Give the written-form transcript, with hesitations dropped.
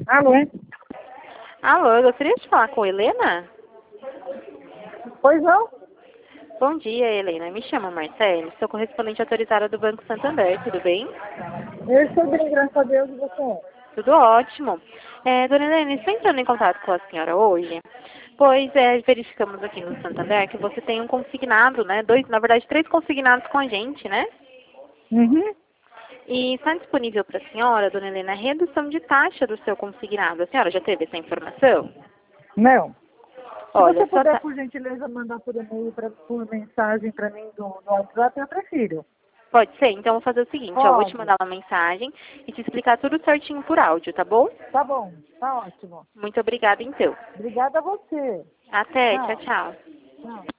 Alô? Alô, eu gostaria de falar com a Helena? Pois não? Bom dia, Helena. Me chamo Marcele, sou correspondente autorizada do Banco Santander, tudo bem? Eu estou bem, graças a Deus, e você? Tudo ótimo. Dona Helena, estou entrando em contato com a senhora hoje, pois verificamos aqui no Santander que você tem um consignado, né? Na verdade, 3 consignados com a gente, né? Uhum. E está disponível para a senhora, Dona Helena, a redução de taxa do seu consignado. A senhora já teve essa informação? Não. Se Olha, você só puder, tá... por gentileza, mandar por e-mail, por mensagem para mim do WhatsApp, eu prefiro. Pode ser? Então, eu vou fazer o seguinte, ó, eu vou te Pode. mandar uma mensagem e te explicar tudo certinho por áudio, tá bom? Tá bom, tá ótimo. Muito obrigada, então. Obrigada a você. Até, tchau, Tchau. tchau. Tchau.